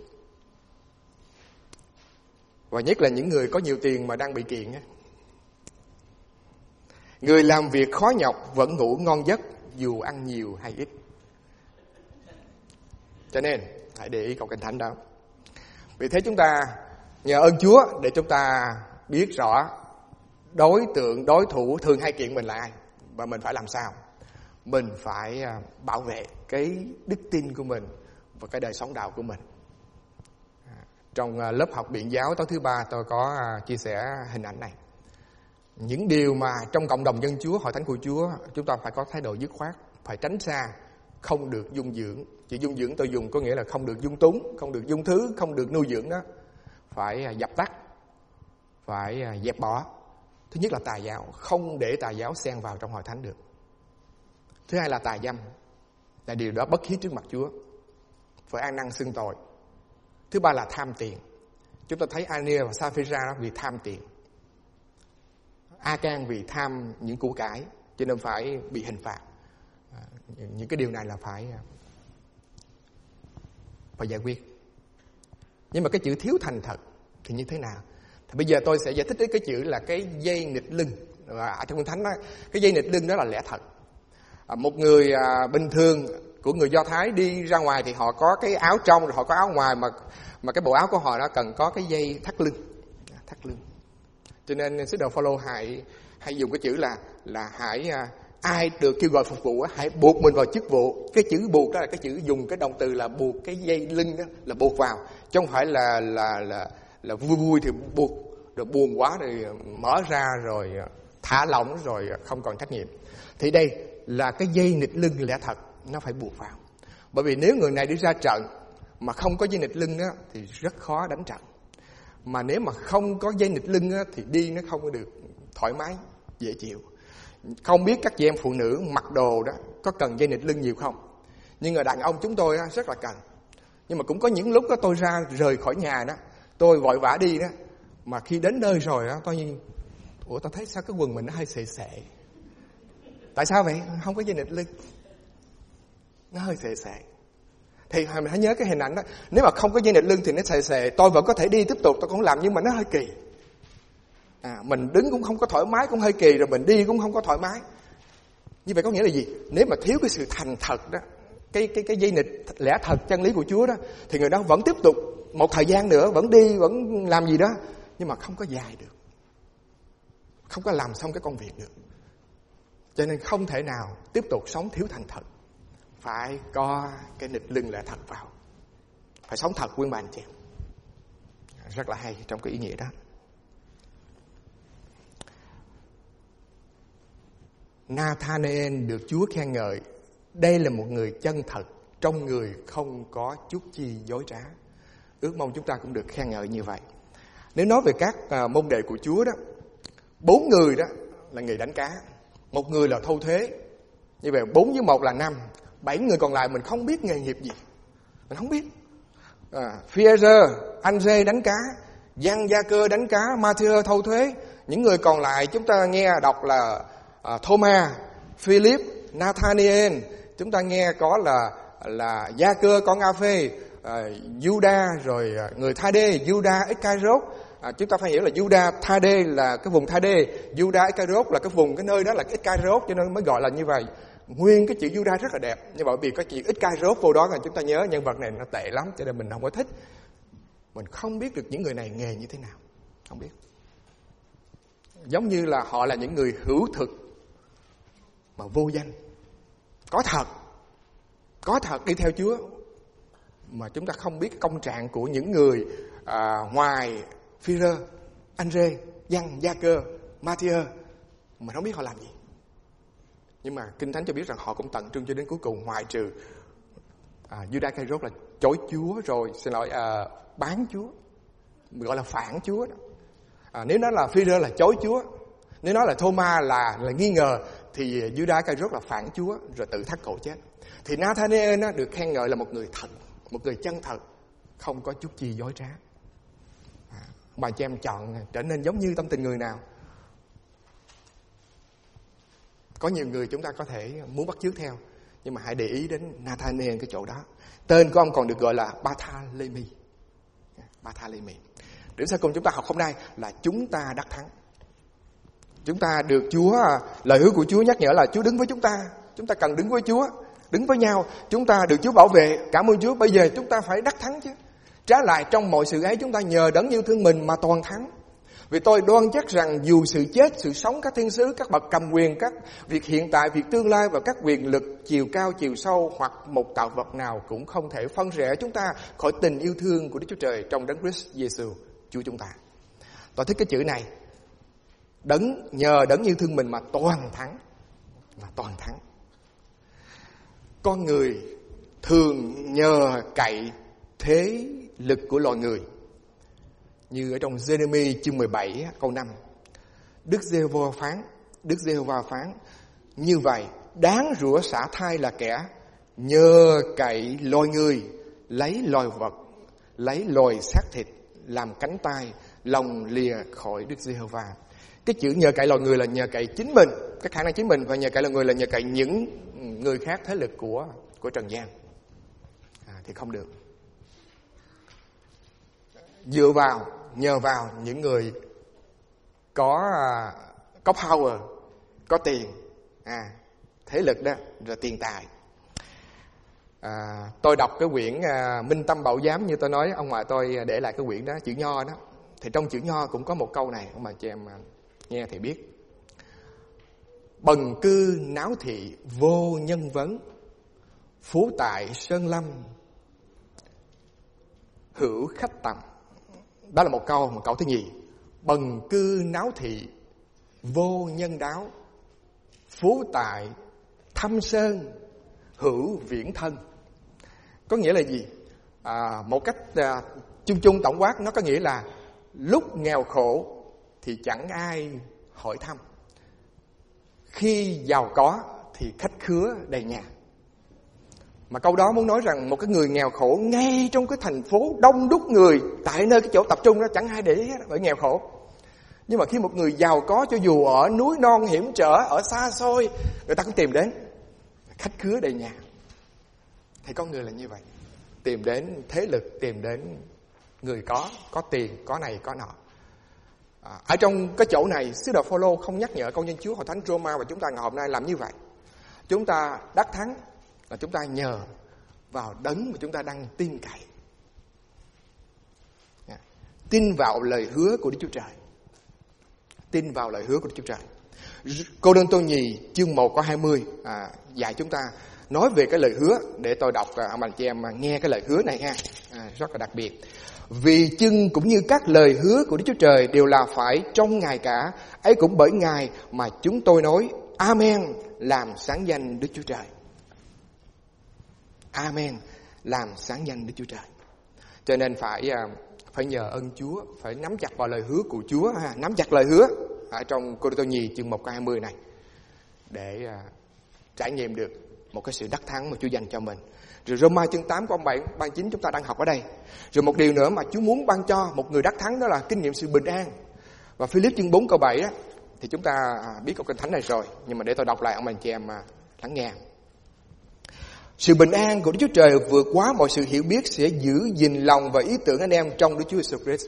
Và nhất là những người có nhiều tiền mà đang bị kiện. Người làm việc khó nhọc vẫn ngủ ngon giấc dù ăn nhiều hay ít. Cho nên hãy để ý câu Kinh Thánh đó. Vì thế chúng ta nhờ ơn Chúa để chúng ta biết rõ đối tượng, đối thủ thường hay kiện mình là ai, và mình phải làm sao. Mình phải bảo vệ cái đức tin của mình và cái đời sống đạo của mình. Trong lớp học biện giáo tối thứ ba tôi có chia sẻ hình ảnh này. Những điều mà trong cộng đồng dân Chúa, hội thánh của Chúa, chúng ta phải có thái độ dứt khoát, phải tránh xa, không được dung dưỡng. Chữ dung dưỡng tôi dùng có nghĩa là không được dung túng, không được dung thứ, không được nuôi dưỡng đó. Phải dập tắt, phải dẹp bỏ. Thứ nhất là tà giáo, không để tà giáo xen vào trong hội thánh được. Thứ hai là tà dâm, là điều đó bất hiếu trước mặt Chúa, phải ăn năn xưng tội. Thứ ba là tham tiền. Chúng ta thấy Anania và Sapphira vì tham tiền. A-can vì tham những của cải, cho nên phải bị hình phạt. Những cái điều này là phải giải quyết. Nhưng mà cái chữ thiếu thành thật thì như thế nào? Thì bây giờ tôi sẽ giải thích đến cái chữ là cái dây nịt lưng. Ở trong Kinh Thánh đó, cái dây nịt lưng đó là lẽ thật. Một người bình thường của người Do Thái đi ra ngoài thì họ có cái áo trong rồi họ có áo ngoài, mà cái bộ áo của họ nó cần có cái dây thắt lưng. Thắt lưng. Cho nên sứ đồ Phaolô hãy dùng cái chữ là hãy ai được kêu gọi phục vụ hãy buộc mình vào chức vụ. Cái chữ buộc đó là cái chữ dùng cái động từ là buộc cái dây lưng đó, là buộc vào, chứ không phải là vui vui thì buộc, rồi buồn quá thì mở ra rồi thả lỏng rồi không còn trách nhiệm. Thì đây là cái dây nịt lưng lẽ thật, nó phải buộc vào. Bởi vì nếu người này đi ra trận mà không có dây nịt lưng đó, thì rất khó đánh trận. Mà nếu mà không có dây nịt lưng đó, thì đi nó không có được thoải mái, dễ chịu. Không biết các chị em phụ nữ mặc đồ đó có cần dây nịt lưng nhiều không? Nhưng người đàn ông chúng tôi đó, rất là cần. Nhưng mà cũng có những lúc đó tôi rời khỏi nhà đó, tôi vội vã đi đó, mà khi đến nơi rồi đó, tôi thấy sao cái quần mình nó hơi xệ xệ. Tại sao vậy? Không có dây nịt lưng, nó hơi xệ xệ. Thì mình hãy nhớ cái hình ảnh đó. Nếu mà không có dây nịt lưng thì nó xệ xệ, tôi vẫn có thể đi tiếp tục, tôi cũng làm, nhưng mà nó hơi kỳ. Mình đứng cũng không có thoải mái, cũng hơi kỳ, rồi mình đi cũng không có thoải mái. Như vậy có nghĩa là gì? Nếu mà thiếu cái sự thành thật đó, cái dây nịt lẽ thật chân lý của Chúa đó, thì người đó vẫn tiếp tục một thời gian nữa, vẫn đi, vẫn làm gì đó, nhưng mà không có dài được, không có làm xong cái công việc được. Cho nên không thể nào tiếp tục sống thiếu thành thật. Phải có cái nịt lưng lẽ thật vào, phải sống thật quý bà anh chị. Rất là hay trong cái ý nghĩa đó. Nathanael được Chúa khen ngợi, đây là một người chân thật, trong người không có chút chi dối trá. Ước mong chúng ta cũng được khen ngợi như vậy. Nếu nói về các môn đệ của Chúa đó, 4 người đó là nghề đánh cá, 1 người là thâu thuế. Như vậy 4 với 1 là 5, 7 người còn lại mình không biết nghề nghiệp gì, mình không biết. Phi-e-rơ, Anh-rê đánh cá, Giăng-gia-cơ đánh cá, Ma-thi-ơ thâu thuế. Những người còn lại chúng ta nghe đọc là Thô-ma, Philip, Nathanael. Chúng ta nghe có là Gia-cơ con A-phê, Juda, rồi người Tha-đê, Juda Iscariot. Chúng ta phải hiểu là Juda Tha-đê là cái vùng Tha-đê, Juda Iscariot là cái vùng, cái nơi đó là cái Iscariot, cho nên mới gọi là như vậy. Nguyên cái chữ Juda rất là đẹp, nhưng bởi vì có chữ Iscariot vô đó là chúng ta nhớ nhân vật này nó tệ lắm, cho nên mình không có thích. Mình không biết được những người này nghề như thế nào, không biết. Giống như là họ là những người hữu thực mà vô danh, có thật đi theo Chúa, mà chúng ta không biết công trạng của những người ngoài Phi-rơ, Anh-rê, Giăng, Gia-cơ, Ma-thi-ơ, mình không biết họ làm gì. Nhưng mà Kinh Thánh cho biết rằng họ cũng tận trung cho đến cuối cùng, ngoại trừ Juda Iscariot là chối Chúa rồi, bán Chúa, gọi là phản Chúa đó. Nếu nó là Phi-rơ là chối Chúa, nếu nó là Thô-ma là nghi ngờ, thì Juda Iscariot là phản Chúa rồi tự thắt cổ chết. Thì Nathanael được khen ngợi là một người thật, một người chân thật, không có chút chi dối trá. Bà chị em chọn trở nên giống như tâm tình người nào? Có nhiều người chúng ta có thể muốn bắt chước theo, nhưng mà hãy để ý đến Nathanael cái chỗ đó. Tên của ông còn được gọi là Barthélemy. Barthélemy. Điểm sau cùng chúng ta học hôm nay là chúng ta đắc thắng. Chúng ta được Chúa, lời hứa của Chúa nhắc nhở là Chúa đứng với chúng ta. Chúng ta cần đứng với Chúa, đứng với nhau. Chúng ta được Chúa bảo vệ. Cảm ơn Chúa. Bây giờ chúng ta phải đắc thắng chứ. Trái lại trong mọi sự ấy chúng ta nhờ đấng yêu thương mình mà toàn thắng. Vì tôi đoan chắc rằng dù sự chết, sự sống, các thiên sứ, các bậc cầm quyền, các việc hiện tại, việc tương lai và các quyền lực chiều cao, chiều sâu hoặc một tạo vật nào cũng không thể phân rẽ chúng ta khỏi tình yêu thương của Đức Chúa Trời trong Đấng Christ Giêsu Chúa chúng ta. Tôi thích cái chữ này. Nhờ đấng yêu thương mình mà toàn thắng. Con người thường nhờ cậy thế lực của loài người. Như ở trong Giê-rê-mi chương 17 câu 5. Đức Giê-hô-va phán, như vậy đáng rủa xả thai là kẻ nhờ cậy loài người, lấy loài vật, lấy loài xác thịt làm cánh tay, lòng lìa khỏi Đức Giê-hô-va. Cái chữ nhờ cậy loài người là nhờ cậy chính mình, các khả năng chính mình, và nhờ cậy loài người là nhờ cậy những người khác, thế lực của trần gian. Thì không được. Nhờ vào những người có power, có tiền, thế lực đó, rồi tiền tài. Tôi đọc cái quyển Minh Tâm Bảo Giám, như tôi nói, ông ngoại tôi để lại cái quyển đó, chữ Nho đó. Thì trong chữ Nho cũng có một câu này, ông bà chị em nghe thì biết. Bần cư náo thị vô nhân vấn, phú tại sơn lâm hữu khách tầm. Đó là một câu thứ nhì. Bần cư náo thị vô nhân đáo, phú tại thâm sơn hữu viễn thân. Có nghĩa là gì? Một cách chung tổng quát, nó có nghĩa là lúc nghèo khổ thì chẳng ai hỏi thăm, khi giàu có thì khách khứa đầy nhà. Mà câu đó muốn nói rằng một cái người nghèo khổ ngay trong cái thành phố đông đúc người, tại nơi cái chỗ tập trung đó chẳng ai để ý hết, bởi nghèo khổ. Nhưng mà khi một người giàu có, cho dù ở núi non hiểm trở, ở xa xôi, người ta cũng tìm đến, khách khứa đầy nhà. Thì con người là như vậy, tìm đến thế lực, tìm đến người có tiền, có này có nọ. Ở trong cái chỗ này, sứ đồ Phao-lô không nhắc nhở công dân Chúa hội thánh Roma và chúng ta ngày hôm nay làm như vậy. Chúng ta đắc thắng là chúng ta nhờ vào đấng mà chúng ta đang tin cậy, tin vào lời hứa của Đức Chúa Trời, tin vào lời hứa của Đức Chúa Trời. Cô-rinh-tô nhì chương 1 câu 20 dạy chúng ta nói về cái lời hứa. Để tôi đọc ông anh chị em nghe cái lời hứa này ha, rất là đặc biệt. Vì chưng cũng như các lời hứa của Đức Chúa Trời đều là phải trong Ngài cả, ấy cũng bởi Ngài mà chúng tôi nói Amen, làm sáng danh Đức Chúa Trời. Amen, làm sáng danh Đức Chúa Trời. Cho nên phải nhờ ơn Chúa, phải nắm chặt vào lời hứa của Chúa, nắm chặt lời hứa ở trong Cô-rinh-tô nhì chương 1 câu 20 này để trải nghiệm được một cái sự đắc thắng mà Chúa dành cho mình. Rồi Roma chương 8 câu 39 chúng ta đang học ở đây. Rồi một điều nữa mà Chúa muốn ban cho một người đắc thắng, đó là kinh nghiệm sự bình an. Và Philip chương 4 câu 7 á, thì chúng ta biết câu kinh thánh này rồi, nhưng mà để tôi đọc lại ông anh chị em lắng nghe. Sự bình an của Đức Chúa Trời vượt quá mọi sự hiểu biết sẽ giữ gìn lòng và ý tưởng anh em trong Đức Chúa Jesus Christ.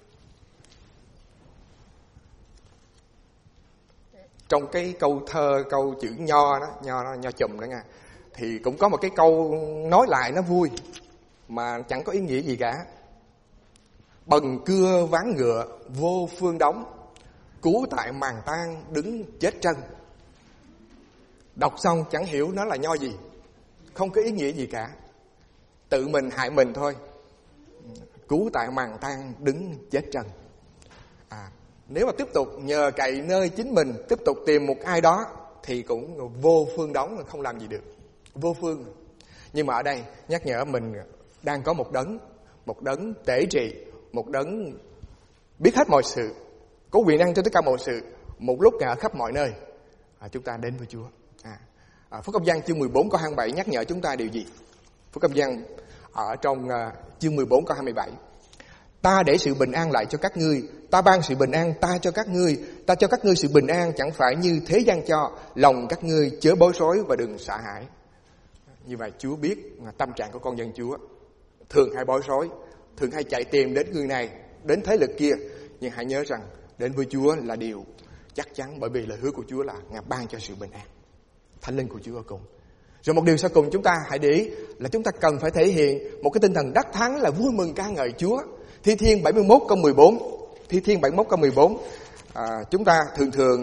Trong cái câu thơ, câu chữ Nho đó, Nho chùm đó nha, thì cũng có một cái câu nói lại nó vui mà chẳng có ý nghĩa gì cả. Bần cưa ván ngựa vô phương đóng, cứu tại màn tan đứng chết chân. Đọc xong chẳng hiểu nó là Nho gì, không có ý nghĩa gì cả, tự mình hại mình thôi. Cứu tại màn tan đứng chết chân. Nếu mà tiếp tục nhờ cậy nơi chính mình, tiếp tục tìm một ai đó thì cũng vô phương đóng, không làm gì được, vô phương. Nhưng mà ở đây nhắc nhở mình đang có một đấng tể trị, một đấng biết hết mọi sự, có quyền năng cho tất cả mọi sự, một lúc Ngài ở khắp mọi nơi. Chúng ta đến với Chúa. Phúc Âm Giăng chương 14 câu 27 nhắc nhở chúng ta điều gì? Phúc Âm Giăng ở trong chương 14 câu 27. Ta để sự bình an lại cho các ngươi, ta ban sự bình an ta cho các ngươi, ta cho các ngươi sự bình an chẳng phải như thế gian cho, lòng các ngươi chớ bối rối và đừng sợ hãi. Như vậy Chúa biết tâm trạng của con dân Chúa, thường hay bối rối, thường hay chạy tìm đến người này, đến thế lực kia. Nhưng hãy nhớ rằng đến với Chúa là điều chắc chắn, bởi vì lời hứa của Chúa là Ngài ban cho sự bình an. Thánh linh của Chúa ở cùng. Rồi một điều sau cùng chúng ta hãy để ý là chúng ta cần phải thể hiện một cái tinh thần đắc thắng, là vui mừng ca ngợi Chúa. Thi Thiên 71 câu 14 Thi Thiên 71 câu 14. Chúng ta thường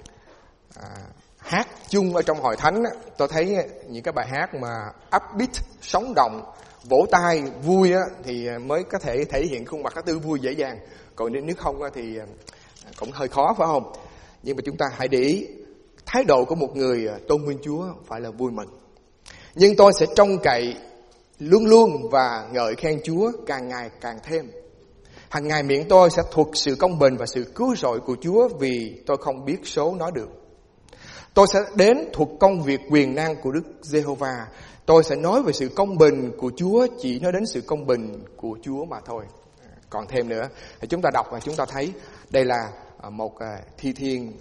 hát chung ở trong hội thánh. Tôi thấy những cái bài hát mà upbeat, sống động, vỗ tay vui thì mới có thể thể hiện khuôn mặt tươi vui dễ dàng. Còn nếu không thì cũng hơi khó, phải không? Nhưng mà chúng ta hãy để ý thái độ của một người tôn vinh Chúa phải là vui mừng. Nhưng tôi sẽ trông cậy luôn luôn và ngợi khen Chúa càng ngày càng thêm. Hằng ngày miệng tôi sẽ thuật sự công bình và sự cứu rỗi của Chúa, vì tôi không biết số nói được. Tôi sẽ đến thuật công việc quyền năng của Đức Giê-hô-va. Tôi sẽ nói về sự công bình của Chúa, chỉ nói đến sự công bình của Chúa mà thôi. Còn thêm nữa, chúng ta đọc và chúng ta thấy đây là một thi thiên.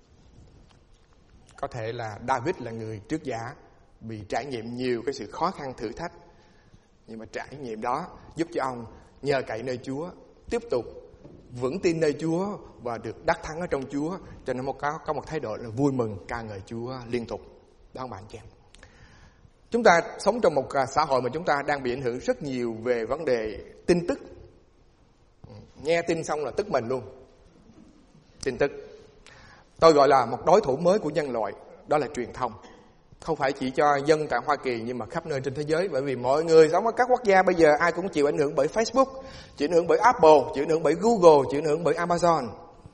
Có thể là David là người trước giả, bị trải nghiệm nhiều cái sự khó khăn thử thách. Nhưng mà trải nghiệm đó giúp cho ông nhờ cậy nơi Chúa, tiếp tục vững tin nơi Chúa và được đắc thắng ở trong Chúa. Cho nên có một thái độ là vui mừng ca ngợi Chúa liên tục. Đó bạn chị em. Chúng ta sống trong một xã hội mà chúng ta đang bị ảnh hưởng rất nhiều về vấn đề tin tức. Nghe tin xong là tức mình luôn. Tin tức. Tôi gọi là một đối thủ mới của nhân loại, đó là truyền thông. Không phải chỉ cho dân tại Hoa Kỳ nhưng mà khắp nơi trên thế giới. Bởi vì mọi người sống ở các quốc gia bây giờ ai cũng chịu ảnh hưởng bởi Facebook, chịu ảnh hưởng bởi Apple, chịu ảnh hưởng bởi Google, chịu ảnh hưởng bởi Amazon.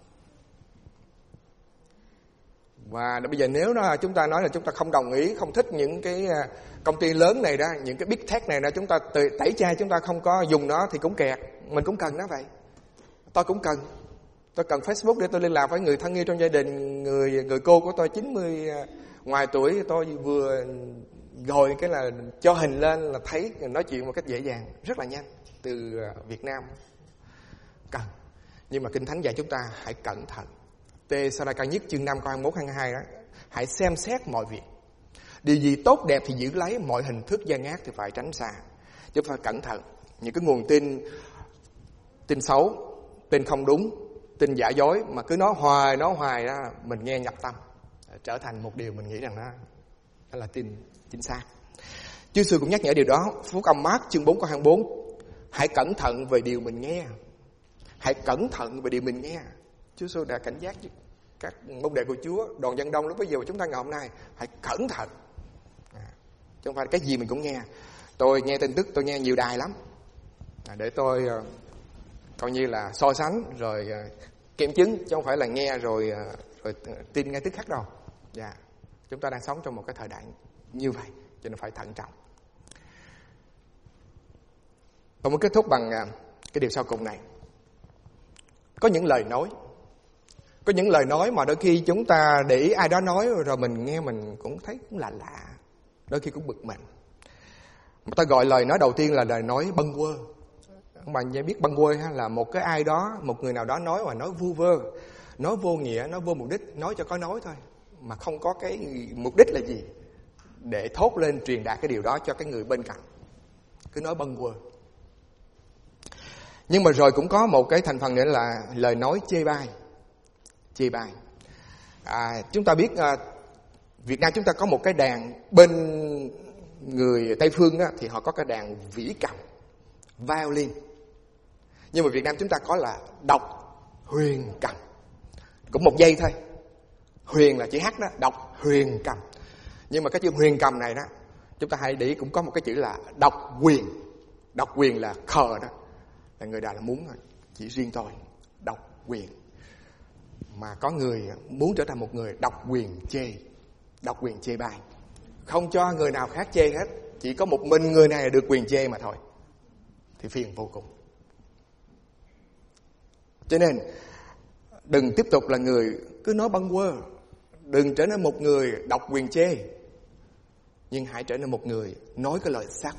Và bây giờ nếu chúng ta nói là chúng ta không đồng ý, không thích những cái công ty lớn này đó, những cái big tech này đó, chúng ta tẩy chay, chúng ta không có dùng nó thì cũng kẹt. Mình cũng cần nó vậy. Tôi cũng cần. Tôi cần Facebook để tôi liên lạc với người thân yêu trong gia đình. Người cô của tôi 90 ngoài tuổi, tôi vừa rồi cái là cho hình lên là thấy nói chuyện một cách dễ dàng, rất là nhanh từ Việt Nam. Cần. Nhưng mà Kinh Thánh dạy chúng ta hãy cẩn thận. Tê-sa-ra-ca nhất chương 5 câu 21-22 đó. Hãy xem xét mọi việc. Điều gì tốt đẹp thì giữ lấy, mọi hình thức gian ác thì phải tránh xa. Chúng ta phải cẩn thận. Những cái nguồn tin xấu, tin không đúng, tin giả dối mà cứ nói hoài đó, mình nghe nhập tâm, trở thành một điều mình nghĩ rằng đó là tin chính xác. Chúa Giêsu cũng nhắc nhở điều đó. Phúc âm Mác chương 4 câu 24. Hãy cẩn thận về điều mình nghe. Hãy cẩn thận về điều mình nghe. Chúa Giêsu đã cảnh giác với các môn đệ của Chúa, đoàn dân đông lúc bây giờ chúng ta ngày hôm nay. Hãy cẩn thận. Chứ không phải cái gì mình cũng nghe. Tôi nghe tin tức, tôi nghe nhiều đài lắm. Để tôi coi như là so sánh rồi kiểm chứng, chứ không phải là nghe rồi tin ngay tức khắc đâu. Dạ. Chúng ta đang sống trong một cái thời đại như vậy, cho nên phải thận trọng. Tôi muốn kết thúc bằng cái điều sau cùng này. Có những lời nói mà đôi khi chúng ta để ý ai đó nói rồi mình nghe mình cũng thấy cũng lạ, đôi khi cũng bực mình. Ta gọi lời nói đầu tiên là lời nói bâng quơ. Các bạn biết bâng quơ là một cái ai đó, một người nào đó nói mà nói vu vơ, nói vô nghĩa, nói vô mục đích, nói cho có nói thôi, mà không có cái mục đích là gì để thốt lên truyền đạt cái điều đó cho cái người bên cạnh, cứ nói bâng quơ. Nhưng mà rồi cũng có một cái thành phần nữa là lời nói chê bai. Chúng ta biết Việt Nam chúng ta có một cái đàn, bên người Tây Phương thì họ có cái đàn vĩ cầm, violin. Nhưng mà Việt Nam chúng ta có là đọc huyền cầm, cũng một giây thôi. Huyền là chữ H đó, đọc huyền cầm. Nhưng mà cái chữ huyền cầm này đó, chúng ta hãy để ý cũng có một cái chữ là đọc quyền. Đọc quyền là khờ đó, là người Đà là muốn chỉ riêng tôi đọc quyền. Mà có người muốn trở thành một người đọc quyền chê bai, không cho người nào khác chê hết, chỉ có một mình người này được quyền chê mà thôi, thì phiền vô cùng. Cho nên đừng tiếp tục là người cứ nói bâng quơ, đừng trở nên một người đọc quyền chê, nhưng hãy trở nên một người nói cái lời xác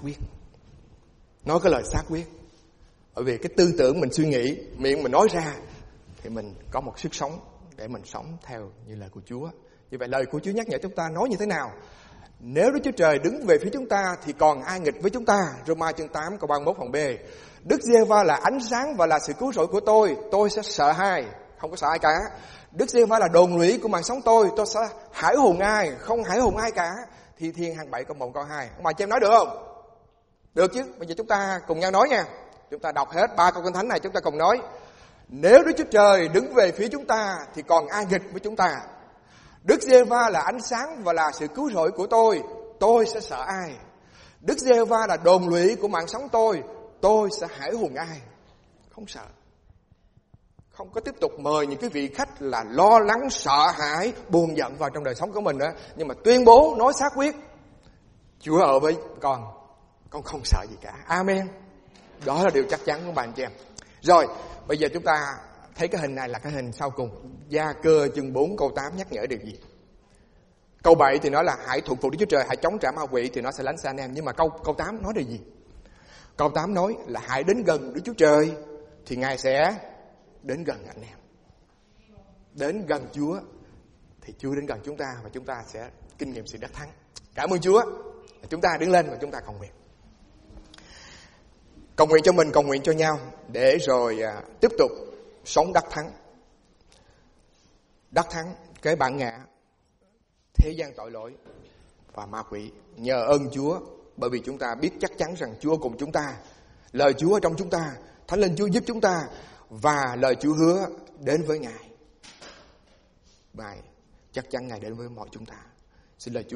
quyết. Bởi vì cái tư tưởng mình suy nghĩ, miệng mình nói ra thì mình có một sức sống để mình sống theo như lời của Chúa. Như vậy lời của Chúa nhắc nhở chúng ta nói như thế nào? Nếu Đức Chúa Trời đứng về phía chúng ta thì còn ai nghịch với chúng ta? Roma chương 8 câu 31 phần B. Đức Giê-hô-va là ánh sáng và là sự cứu rỗi của tôi sẽ sợ ai? Không có sợ ai cả. Đức Giê-hô-va là đồn lũy của mạng sống tôi sẽ hãi hùng ai? Không hãi hùng ai cả. Thi Thiên 27 câu 1 câu 2. Ông bà chị em nói được không? Được chứ. Bây giờ chúng ta cùng nhau nói nha. Chúng ta đọc hết 3 câu Kinh Thánh này, chúng ta cùng nói. Nếu Đức Chúa Trời đứng về phía chúng ta thì còn ai nghịch với chúng ta? Đức Giê-hô-va là ánh sáng và là sự cứu rỗi của tôi sẽ sợ ai? Đức Giê-hô-va là đồn lụy của mạng sống tôi sẽ hãi hùng ai? Không sợ. Không có tiếp tục mời những cái vị khách là lo lắng, sợ hãi, buồn giận vào trong đời sống của mình nữa. Nhưng mà tuyên bố, nói xác quyết, Chúa ở với con không sợ gì cả. Amen. Đó là điều chắc chắn của bạn chị em. Rồi, bây giờ chúng ta thấy cái hình này là cái hình sau cùng. Gia Cơ chương 4 câu 8 nhắc nhở điều gì? Câu 7 thì nói là hãy thuận phục Đức Chúa Trời, hãy chống trả ma quỷ thì nó sẽ lánh xa anh em. Nhưng mà câu 8 nói điều gì? Câu 8 nói là hãy đến gần Đức Chúa Trời thì Ngài sẽ đến gần anh em. Đến gần Chúa thì Chúa đến gần chúng ta và chúng ta sẽ kinh nghiệm sự đắc thắng. Cảm ơn Chúa. Chúng ta đứng lên và chúng ta cầu nguyện. Cầu nguyện cho mình, cầu nguyện cho nhau để rồi tiếp tục sống đắc thắng. Đắc thắng cái bản ngã thế gian tội lỗi và ma quỷ nhờ ơn Chúa, bởi vì chúng ta biết chắc chắn rằng Chúa cùng chúng ta, lời Chúa ở trong chúng ta, Thánh Linh Chúa giúp chúng ta và lời Chúa hứa đến với Ngài. Và chắc chắn Ngài đến với mọi chúng ta. Xin lời Chúa